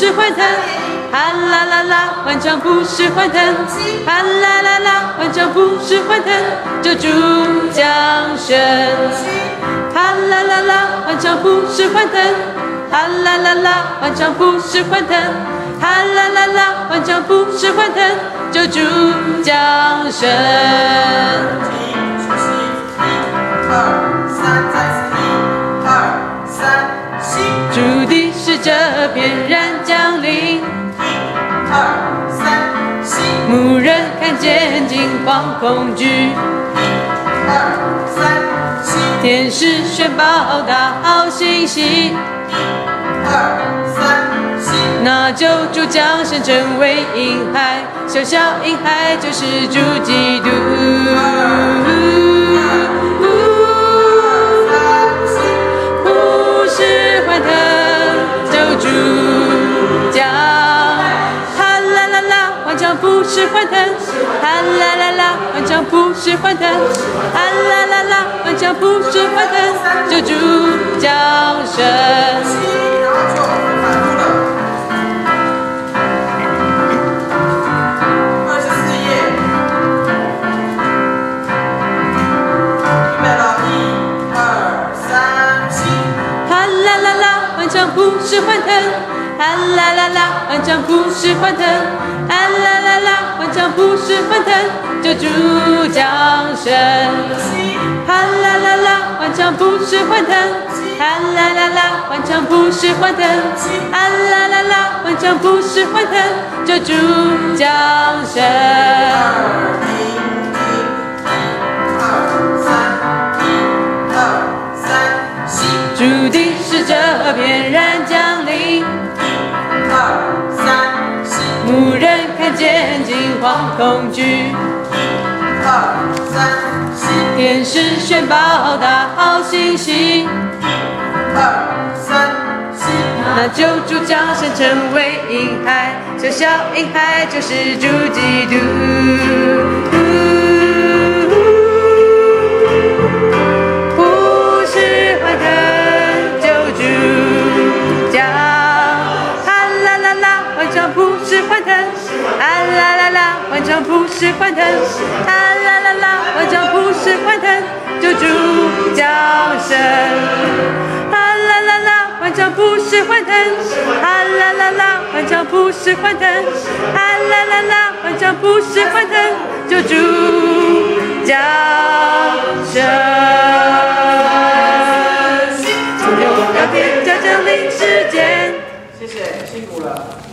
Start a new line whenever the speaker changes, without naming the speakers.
是欢腾，哈啦啦啦，欢唱不是欢腾，哈啦啦啦，欢唱不是欢腾，救主降生，哈啦啦啦，欢唱不是欢腾，哈啦啦啦，欢唱不是欢腾，哈啦啦啦，欢唱不是欢腾，救主降生。主的使者翩然降临，牧人看见惊慌恐惧，天使宣报大好信息，那救主降生成为婴孩，小小婴孩就是主基督。不是欢腾，哈啦啦啦，欢唱不是欢腾，哈啦啦啦，欢唱不是欢腾，救主降生。哈啦啦啦，欢唱不是欢腾，哈啦啦啦，欢唱不是欢腾，哈啦啦啦，欢唱不是欢腾，救主降生。哈啦啦啦，欢唱不是欢腾，哈啦啦啦，欢唱不是欢腾，哈啦啦啦，欢唱不是欢腾，救主降生。主的使者翩然降临，牧人看见惊慌恐惧，天使宣报大好信息，那救主降生成为婴孩，小小婴孩就是主基督。欢唱不是欢腾，哈啦啦啦，欢唱不是欢腾，救主降生。哈啦啦啦，欢唱不是欢腾，哈啦啦啦，欢唱不是欢腾，哈啦啦啦，欢唱不是欢腾，救主降生。从有了天降降临世间。
谢谢，辛苦了。